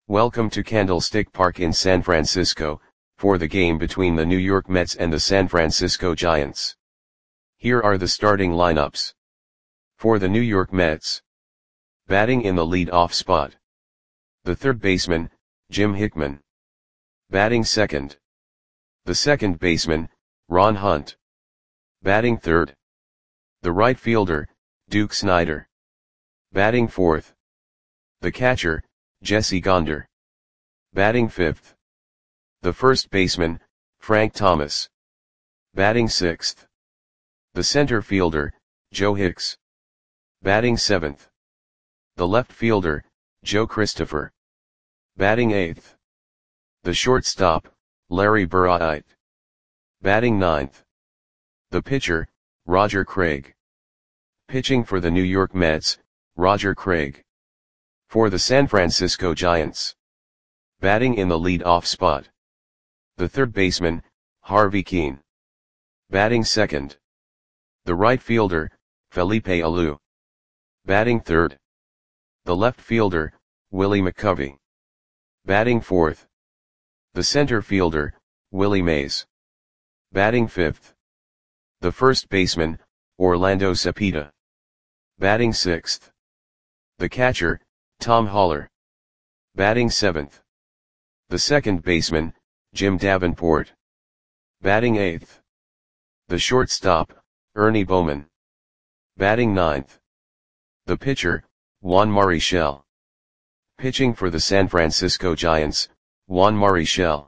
Welcome to Candlestick Park in San Francisco, for the game between the New York Mets and the San Francisco Giants. Here are the starting lineups. For the New York Mets. Batting in the lead-off spot. The third baseman, Jim Hickman. Batting second. The second baseman, Ron Hunt. Batting third. The right fielder, Duke Snider. Batting fourth. The catcher, Jesse Gonder. Batting fifth. The first baseman, Frank Thomas. Batting sixth. The center fielder, Joe Hicks. Batting seventh. The left fielder, Joe Christopher. Batting eighth. The shortstop, Larry Burritt. Batting ninth. The pitcher, Roger Craig. Pitching for the New York Mets, Roger Craig. For the San Francisco Giants. Batting in the lead-off spot. The third baseman, Harvey Kuenn. Batting second. The right fielder, Felipe Alou. Batting third. The left fielder, Willie McCovey. Batting fourth. The center fielder, Willie Mays. Batting fifth. The first baseman, Orlando Cepeda. Batting sixth. The catcher, Tom Haller. Batting seventh. The second baseman, Jim Davenport. Batting eighth. The shortstop, Ernie Bowman. Batting ninth. The pitcher, Juan Marichal. Pitching for the San Francisco Giants, Juan Marichal.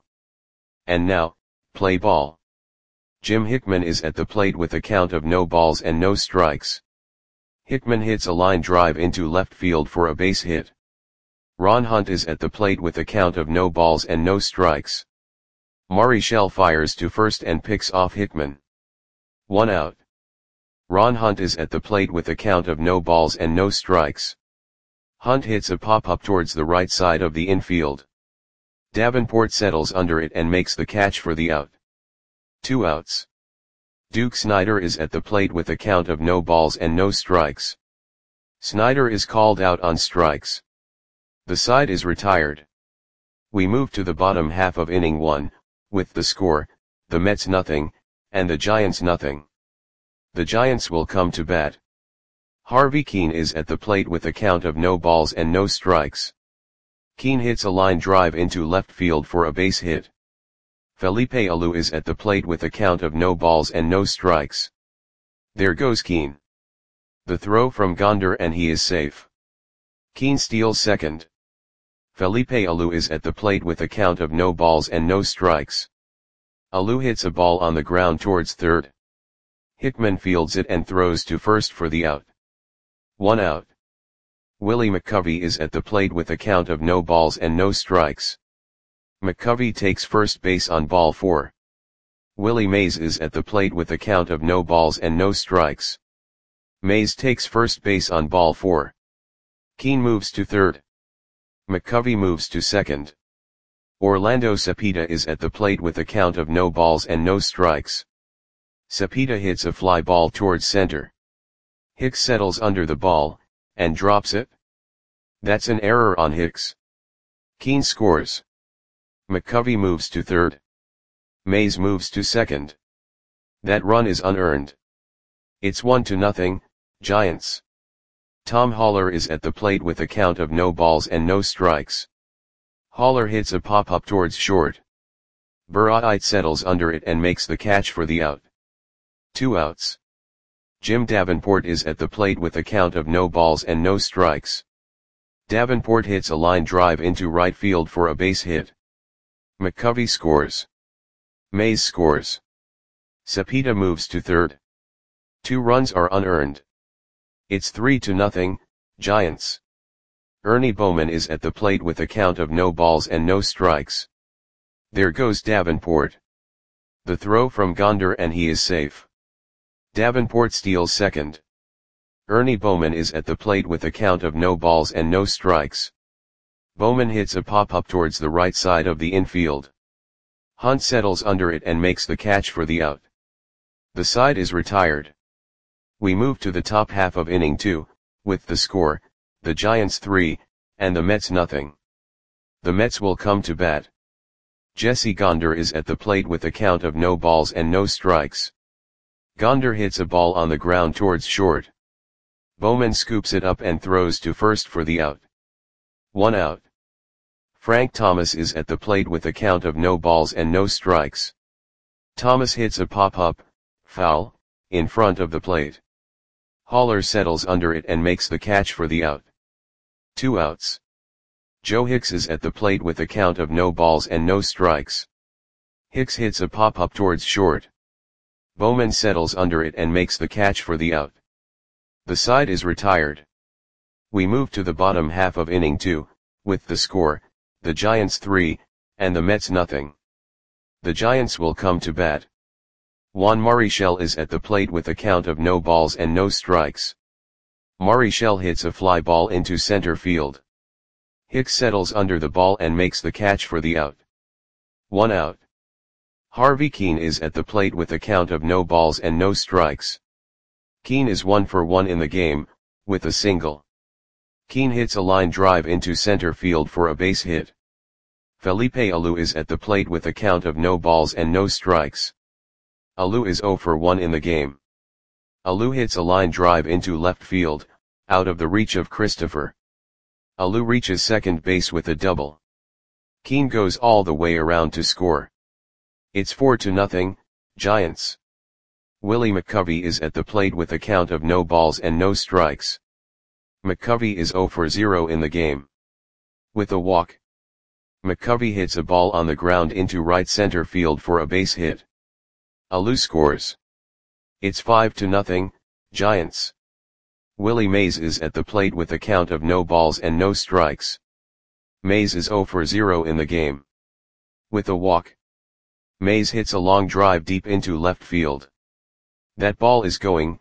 And now, play ball. Jim Hickman is at the plate with a count of no balls and no strikes. Hickman hits a line drive into left field for a base hit. Ron Hunt is at the plate with a count of no balls and no strikes. Marichal fires to first and picks off Hickman. 1 out. Ron Hunt is at the plate with a count of no balls and no strikes. Hunt hits a pop-up towards the right side of the infield. Davenport settles under it and makes the catch for the out. 2 outs. Duke Snider is at the plate with a count of no balls and no strikes. Snider is called out on strikes. The side is retired. We move to the bottom half of inning 1, with the score, the Mets nothing, and the Giants nothing. The Giants will come to bat. Harvey Kuenn is at the plate with a count of no balls and no strikes. Kuenn hits a line drive into left field for a base hit. Felipe Alou is at the plate with a count of no balls and no strikes. There goes Kuenn. The throw from Gonder and he is safe. Kuenn steals second. Felipe Alou is at the plate with a count of no balls and no strikes. Alou hits a ball on the ground towards third. Hickman fields it and throws to first for the out. 1 out. Willie McCovey is at the plate with a count of no balls and no strikes. McCovey takes first base on ball 4. Willie Mays is at the plate with a count of no balls and no strikes. Mays takes first base on ball 4. Kuenn moves to third. McCovey moves to second. Orlando Cepeda is at the plate with a count of no balls and no strikes. Cepeda hits a fly ball towards center. Hicks settles under the ball, and drops it. That's an error on Hicks. Kuenn scores. McCovey moves to third. Mays moves to second. That run is unearned. It's 1-0, Giants. Tom Haller is at the plate with a count of no balls and no strikes. Haller hits a pop-up towards short. Burritt settles under it and makes the catch for the out. 2 outs. Jim Davenport is at the plate with a count of no balls and no strikes. Davenport hits a line drive into right field for a base hit. McCovey scores. Mays scores. Cepeda moves to third. 2 runs are unearned. It's 3-0, Giants. Ernie Bowman is at the plate with a count of no balls and no strikes. There goes Davenport. The throw from Gonder and he is safe. Davenport steals second. Ernie Bowman is at the plate with a count of no balls and no strikes. Bowman hits a pop-up towards the right side of the infield. Hunt settles under it and makes the catch for the out. The side is retired. We move to the top half of inning 2, with the score, the Giants 3, and the Mets nothing. The Mets will come to bat. Jesse Gonder is at the plate with a count of no balls and no strikes. Gonder hits a ball on the ground towards short. Bowman scoops it up and throws to first for the out. 1 out. Frank Thomas is at the plate with a count of no balls and no strikes. Thomas hits a pop-up, foul, in front of the plate. Haller settles under it and makes the catch for the out. 2 outs. Joe Hicks is at the plate with a count of no balls and no strikes. Hicks hits a pop-up towards short. Bowman settles under it and makes the catch for the out. The side is retired. We move to the bottom half of inning 2, with the score, the Giants 3, and the Mets nothing. The Giants will come to bat. Juan Marichal is at the plate with a count of no balls and no strikes. Marichal hits a fly ball into center field. Hicks settles under the ball and makes the catch for the out. 1 out. Harvey Kuenn is at the plate with a count of no balls and no strikes. Kuenn is 1 for 1 in the game, with a single. Kuenn hits a line drive into center field for a base hit. Felipe Alou is at the plate with a count of no balls and no strikes. Alou is 0 for 1 in the game. Alou hits a line drive into left field, out of the reach of Christopher. Alou reaches second base with a double. Kuenn goes all the way around to score. It's 4-0, Giants. Willie McCovey is at the plate with a count of no balls and no strikes. McCovey is 0 for 0 in the game. With a walk, McCovey hits a ball on the ground into right center field for a base hit. Alou scores. It's 5-0, Giants. Willie Mays is at the plate with a count of no balls and no strikes. Mays is 0 for 0 in the game. With a walk, Mays hits a long drive deep into left field. That ball is gone.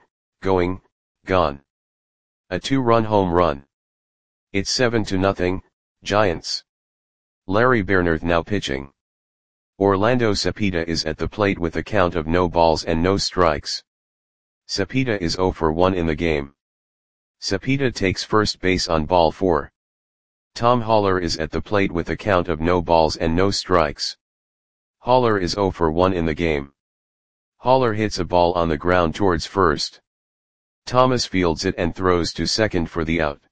A 2-run home run. It's 7-0, Giants. Larry Bernard now pitching. Orlando Cepeda is at the plate with a count of no balls and no strikes. Cepeda is 0 for 1 in the game. Cepeda takes first base on ball 4. Tom Haller is at the plate with a count of no balls and no strikes. Haller is 0 for 1 in the game. Haller hits a ball on the ground towards first. Thomas fields it and throws to second for the out.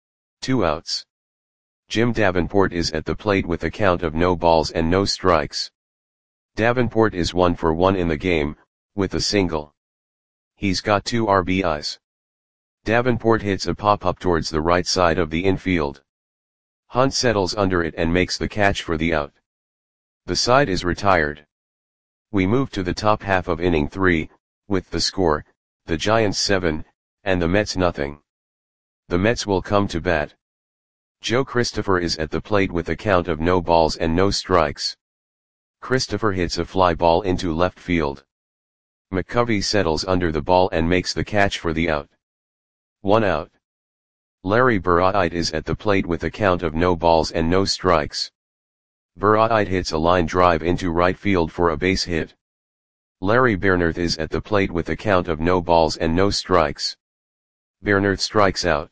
2 outs. Jim Davenport is at the plate with a count of no balls and no strikes. Davenport is 1 for 1 in the game, with a single. He's got 2 RBIs. Davenport hits a pop-up towards the right side of the infield. Hunt settles under it and makes the catch for the out. The side is retired. We move to the top half of inning 3, with the score, the Giants 7, and the Mets nothing. The Mets will come to bat. Joe Christopher is at the plate with a count of no balls and no strikes. Christopher hits a fly ball into left field. McCovey settles under the ball and makes the catch for the out. 1 out. Larry Burritt is at the plate with a count of no balls and no strikes. Burritt hits a line drive into right field for a base hit. Larry Bernard is at the plate with a count of no balls and no strikes. Bernard strikes out.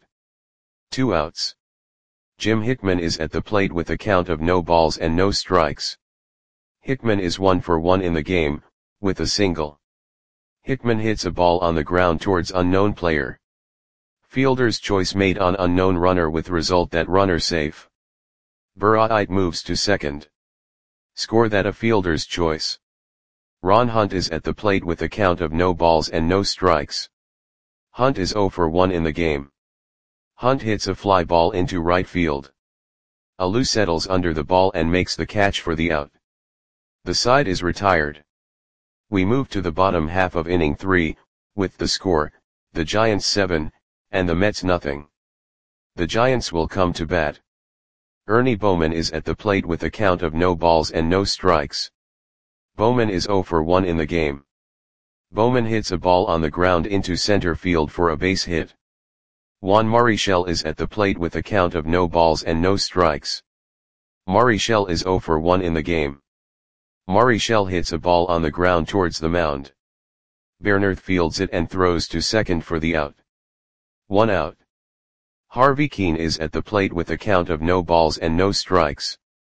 2 outs. Jim Hickman is at the plate with a count of no balls and no strikes. Hickman is 1 for 1 in the game, with a single. Hickman hits a ball on the ground towards unknown player. Fielder's choice made on unknown runner with result that runner safe. Burritt moves to second. Score that a fielder's choice. Ron Hunt is at the plate with a count of no balls and no strikes. Hunt is 0 for 1 in the game. Hunt hits a fly ball into right field. Alou settles under the ball and makes the catch for the out. The side is retired. We move to the bottom half of inning 3, with the score, the Giants 7, and the Mets nothing. The Giants will come to bat. Ernie Bowman is at the plate with a count of no balls and no strikes. Bowman is 0 for 1 in the game. Bowman hits a ball on the ground into center field for a base hit. Juan Marichal is at the plate with a count of no balls and no strikes. Marichal is 0 for 1 in the game. Marichal hits a ball on the ground towards the mound. Bernard fields it and throws to second for the out. 1 out. Harvey Kuenn is at the plate with a count of no balls and no strikes.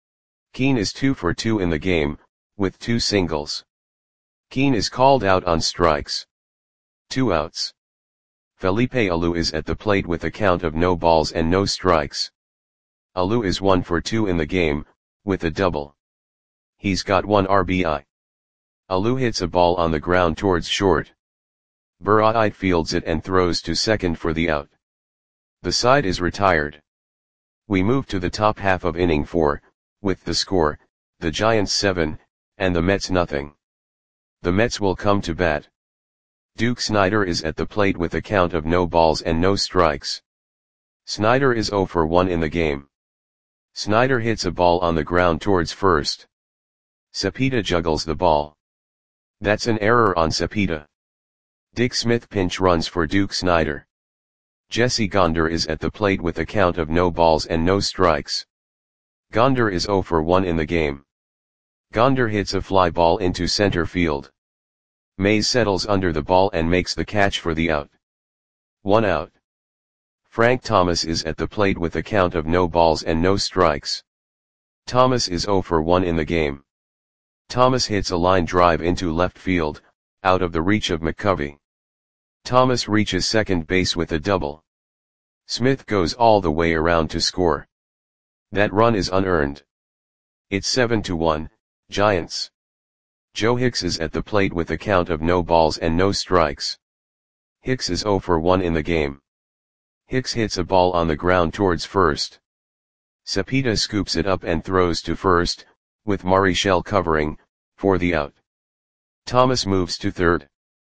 Keane is 2 for 2 in the game, with 2 singles. Keane is called out on strikes. 2 outs. Felipe Alou is at the plate with a count of no balls and no strikes. Alou is 1 for 2 in the game, with a double. He's got 1 RBI. Alou hits a ball on the ground towards short. Bur-Ait fields it and throws to second for the out. The side is retired. We move to the top half of inning 4, with the score, the Giants 7, and the Mets nothing. The Mets will come to bat. Duke Snider is at the plate with a count of no balls and no strikes. Snider is 0 for 1 in the game. Snider hits a ball on the ground towards first. Cepeda juggles the ball. That's an error on Cepeda. Dick Smith pinch runs for Duke Snider. Jesse Gonder is at the plate with a count of no balls and no strikes. Gonder is 0 for 1 in the game. Gonder hits a fly ball into center field. Mays settles under the ball and makes the catch for the out. 1 out. Frank Thomas is at the plate with a count of no balls and no strikes. Thomas is 0 for 1 in the game. Thomas hits a line drive into left field, out of the reach of McCovey. Thomas reaches second base with a double. Smith goes all the way around to score. That run is unearned. It's 7-1, Giants. Joe Hicks is at the plate with a count of no balls and no strikes. Hicks is 0 for 1 in the game. Hicks hits a ball on the ground towards first. Cepeda scoops it up and throws to first, with Marichal covering, for the out. Thomas moves to third.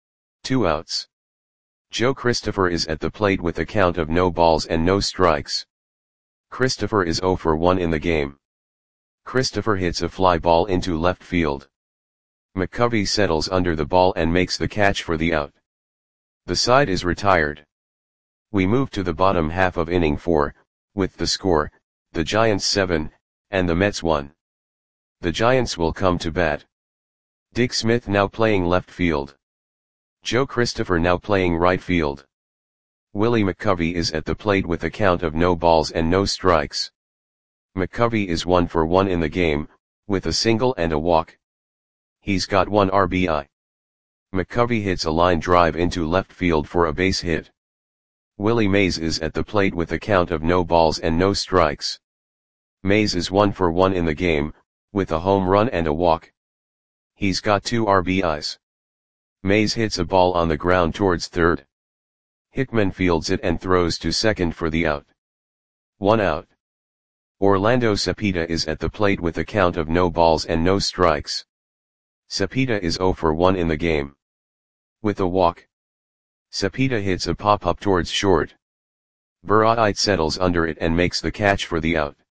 2 outs. Joe Christopher is at the plate with a count of no balls and no strikes. Christopher is 0 for 1 in the game. Christopher hits a fly ball into left field. McCovey settles under the ball and makes the catch for the out. The side is retired. We move to the bottom half of inning 4, with the score, the Giants 7, and the Mets 1. The Giants will come to bat. Dick Smith now playing left field. Joe Christopher now playing right field. Willie McCovey is at the plate with a count of no balls and no strikes. McCovey is 1 for 1 in the game, with a single and a walk. He's got 1 RBI. McCovey hits a line drive into left field for a base hit. Willie Mays is at the plate with a count of no balls and no strikes. Mays is 1 for 1 in the game, with a home run and a walk. He's got 2 RBIs. Mays hits a ball on the ground towards third. Hickman fields it and throws to second for the out. 1 out. Orlando Cepeda is at the plate with a count of no balls and no strikes. Cepeda is 0 for 1 in the game. With a walk. Cepeda hits a pop-up towards short. Bur-Ait settles under it and makes the catch for the out.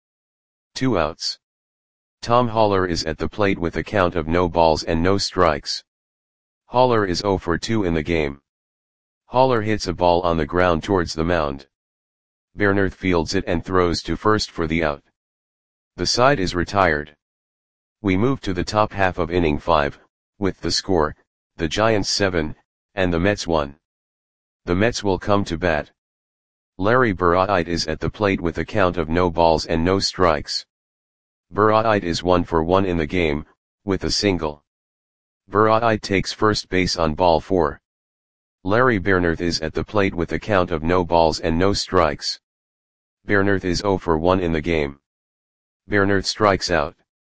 2 outs. Tom Haller is at the plate with a count of no balls and no strikes. Haller is 0 for 2 in the game. Haller hits a ball on the ground towards the mound. Bernerth fields it and throws to first for the out. The side is retired. We move to the top half of inning 5, with the score, the Giants 7, and the Mets 1. The Mets will come to bat. Larry Bur-Ait is at the plate with a count of no balls and no strikes. Bur-Ait is 1 for 1 in the game, with a single. Bur-Ait takes first base on ball 4. Larry Bernerth is at the plate with a count of no balls and no strikes. Bernerth is 0 for 1 in the game. Bernerth strikes out.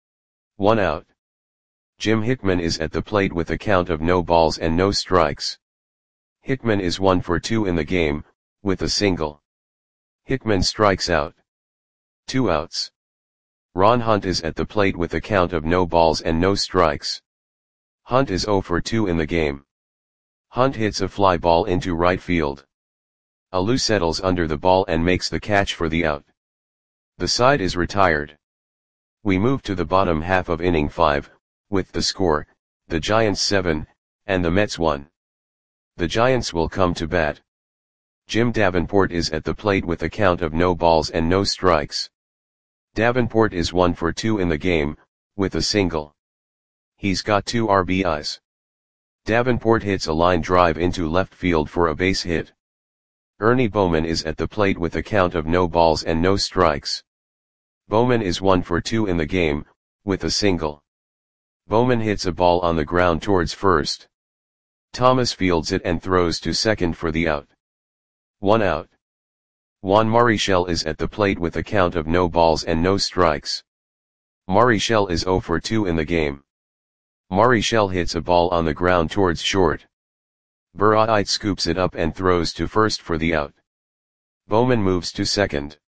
1 out. Jim Hickman is at the plate with a count of no balls and no strikes. Hickman is 1 for 2 in the game, with a single. Hickman strikes out. 2 outs. Ron Hunt is at the plate with a count of no balls and no strikes. Hunt is 0 for 2 in the game. Hunt hits a fly ball into right field. Alou settles under the ball and makes the catch for the out. The side is retired. We move to the bottom half of inning 5, with the score, the Giants 7, and the Mets 1. The Giants will come to bat. Jim Davenport is at the plate with a count of no balls and no strikes. Davenport is 1 for 2 in the game, with a single. He's got 2 RBIs. Davenport hits a line drive into left field for a base hit. Ernie Bowman is at the plate with a count of no balls and no strikes. Bowman is 1 for 2 in the game, with a single. Bowman hits a ball on the ground towards first. Thomas fields it and throws to second for the out. 1 out. Juan Marichal is at the plate with a count of no balls and no strikes. Marichal is 0 for 2 in the game. Marichal hits a ball on the ground towards short. Burrait scoops it up and throws to first for the out. Bowman moves to second.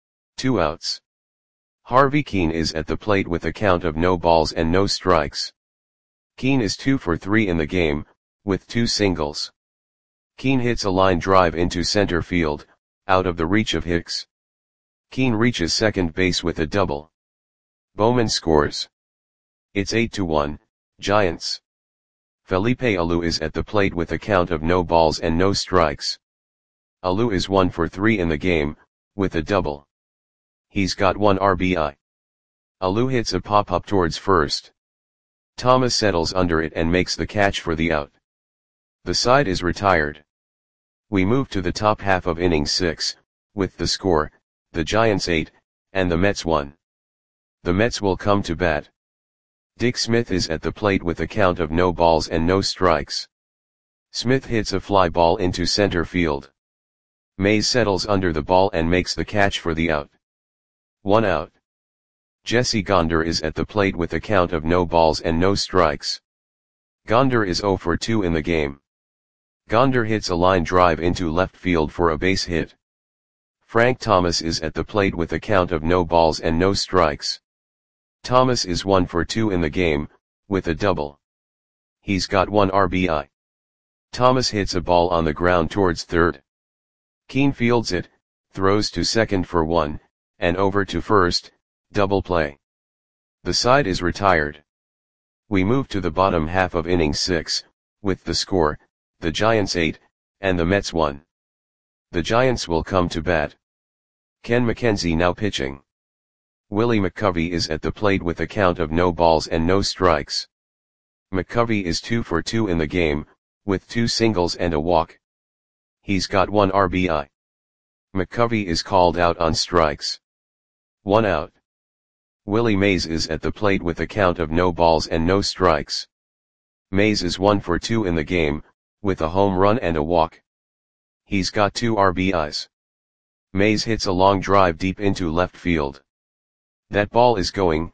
2 outs. Harvey Kuenn is at the plate with a count of no balls and no strikes. Kuenn is 2 for 3 in the game, with 2 singles. Kuenn hits a line drive into center field, out of the reach of Hicks. Kuenn reaches second base with a double. Bowman scores. It's 8-1, Giants. Felipe Alou is at the plate with a count of no balls and no strikes. Alou is 1 for 3 in the game, with a double. He's got 1 RBI. Alou hits a pop-up towards first. Thomas settles under it and makes the catch for the out. The side is retired. We move to the top half of inning 6, with the score, the Giants 8, and the Mets 1. The Mets will come to bat. Dick Smith is at the plate with a count of no balls and no strikes. Smith hits a fly ball into center field. Mays settles under the ball and makes the catch for the out. 1 out. Jesse Gonder is at the plate with a count of no balls and no strikes. Gonder is 0 for 2 in the game. Gonder hits a line drive into left field for a base hit. Frank Thomas is at the plate with a count of no balls and no strikes. Thomas is 1 for 2 in the game, with a double. He's got 1 RBI. Thomas hits a ball on the ground towards third. Kuenn fields it, throws to second for 1, and over to first, double play. The side is retired. We move to the bottom half of inning 6, with the score, the Giants 8, and the Mets 1. The Giants will come to bat. Ken McKenzie now pitching. Willie McCovey is at the plate with a count of no balls and no strikes. McCovey is 2 for 2 in the game, with 2 singles and a walk. He's got 1 RBI. McCovey is called out on strikes. 1 out. Willie Mays is at the plate with a count of no balls and no strikes. Mays is 1 for 2 in the game, with a home run and a walk. He's got 2 RBIs. Mays hits a long drive deep into left field. That ball is gone.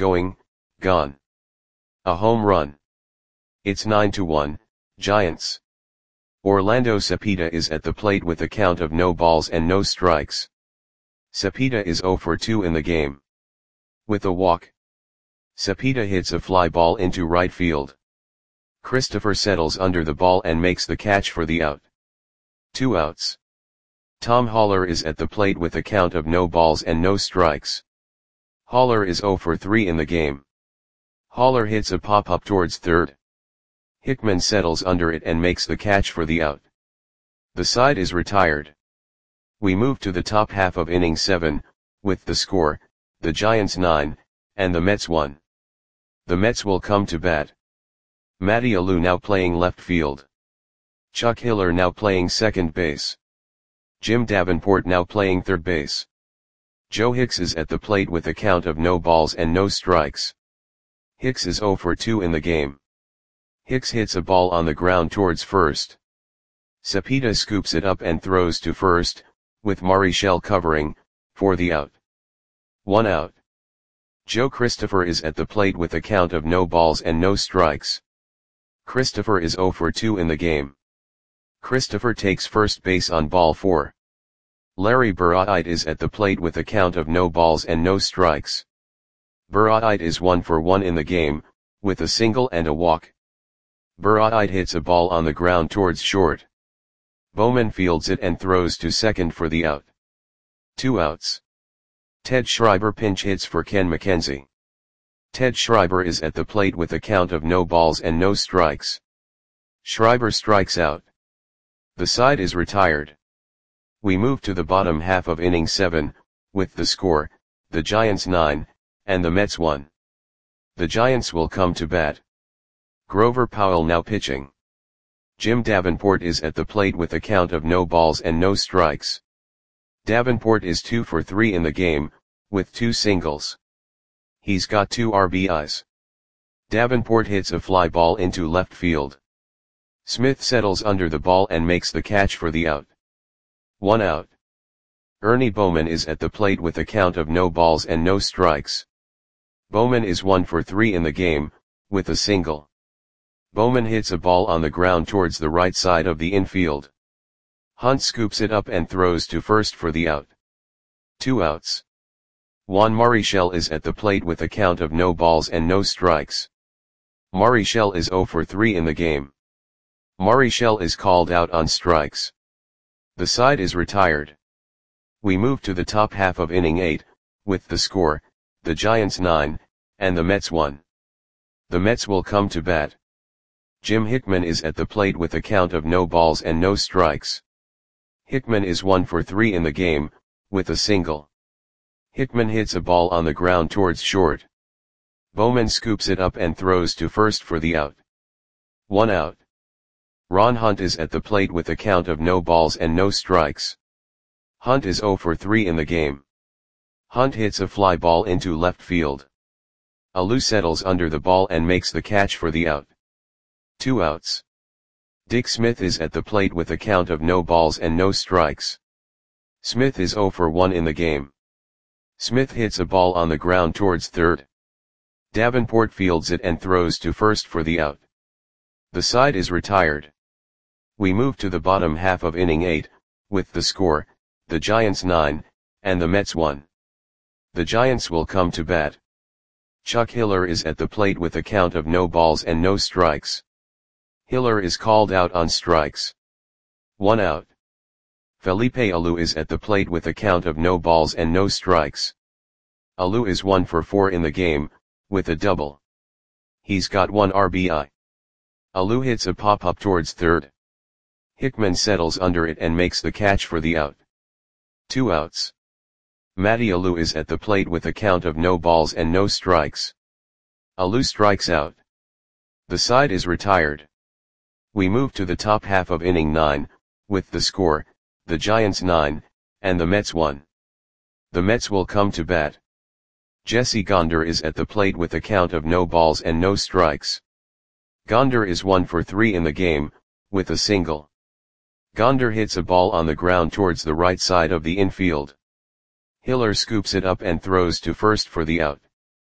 A home run. It's 9-1, Giants. Orlando Cepeda is at the plate with a count of no balls and no strikes. Cepeda is 0 for 2 in the game. With a walk. Cepeda hits a fly ball into right field. Christopher settles under the ball and makes the catch for the out. 2 outs. Tom Haller is at the plate with a count of no balls and no strikes. Haller is 0 for 3 in the game. Haller hits a pop-up towards third. Hickman settles under it and makes the catch for the out. The side is retired. We move to the top half of inning 7, with the score, the Giants 9, and the Mets 1. The Mets will come to bat. Matty Alou now playing left field. Chuck Hiller now playing second base. Jim Davenport now playing third base. Joe Hicks is at the plate with a count of no balls and no strikes. Hicks is 0 for 2 in the game. Hicks hits a ball on the ground towards first. Cepeda scoops it up and throws to first, with Marichal covering, for the out. 1 out. Joe Christopher is at the plate with a count of no balls and no strikes. Christopher is 0 for 2 in the game. Christopher takes first base on ball 4. Larry Burrait is at the plate with a count of no balls and no strikes. Burrait is 1 for 1 in the game, with a single and a walk. Burrait hits a ball on the ground towards short. Bowman fields it and throws to second for the out. 2 outs. Ted Schreiber pinch hits for Ken McKenzie. Ted Schreiber is at the plate with a count of no balls and no strikes. Schreiber strikes out. The side is retired. We move to the bottom half of inning 7, with the score, the Giants 9, and the Mets 1. The Giants will come to bat. Grover Powell now pitching. Jim Davenport is at the plate with a count of no balls and no strikes. Davenport is 2 for 3 in the game, with 2 singles. He's got 2 RBIs. Davenport hits a fly ball into left field. Smith settles under the ball and makes the catch for the out. 1 out. Ernie Bowman is at the plate with a count of no balls and no strikes. Bowman is 1 for 3 in the game, with a single. Bowman hits a ball on the ground towards the right side of the infield. Hunt scoops it up and throws to first for the out. 2 outs. Juan Marichal is at the plate with a count of no balls and no strikes. Marichal is 0 for 3 in the game. Marichal is called out on strikes. The side is retired. We move to the top half of inning 8, with the score, the Giants 9, and the Mets 1. The Mets will come to bat. Jim Hickman is at the plate with a count of no balls and no strikes. Hickman is 1 for 3 in the game, with a single. Hickman hits a ball on the ground towards short. Bowman scoops it up and throws to first for the out. 1 out. Ron Hunt is at the plate with a count of no balls and no strikes. Hunt is 0 for 3 in the game. Hunt hits a fly ball into left field. Alou settles under the ball and makes the catch for the out. 2 outs. Dick Smith is at the plate with a count of no balls and no strikes. Smith is 0 for 1 in the game. Smith hits a ball on the ground towards third. Davenport fields it and throws to first for the out. The side is retired. We move to the bottom half of inning 8, with the score, the Giants 9, and the Mets 1. The Giants will come to bat. Chuck Hiller is at the plate with a count of no balls and no strikes. Hiller is called out on strikes. 1 out. Felipe Alou is at the plate with a count of no balls and no strikes. Alou is 1 for 4 in the game, with a double. He's got 1 RBI. Alou hits a pop-up towards third. Hickman settles under it and makes the catch for the out. 2 outs. Matty Alou is at the plate with a count of no balls and no strikes. Alou strikes out. The side is retired. We move to the top half of inning 9, with the score, the Giants 9, and the Mets 1. The Mets will come to bat. Jesse Gonder is at the plate with a count of no balls and no strikes. Gonder is 1 for 3 in the game, with a single. Gonder hits a ball on the ground towards the right side of the infield. Hiller scoops it up and throws to first for the out.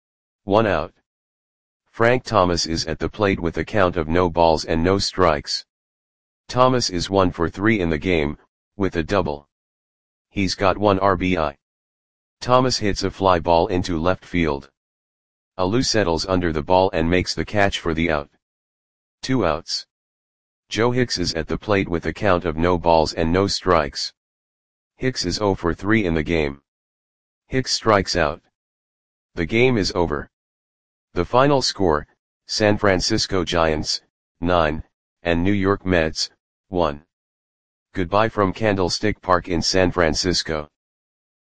1 out. Frank Thomas is at the plate with a count of no balls and no strikes. Thomas is 1 for 3 in the game, with a double. He's got 1 RBI. Thomas hits a fly ball into left field. Alou settles under the ball and makes the catch for the out. 2 outs. Joe Hicks is at the plate with a count of no balls and no strikes. Hicks is 0 for 3 in the game. Hicks strikes out. The game is over. The final score, San Francisco Giants, 9, and New York Mets, 1. Goodbye from Candlestick Park in San Francisco.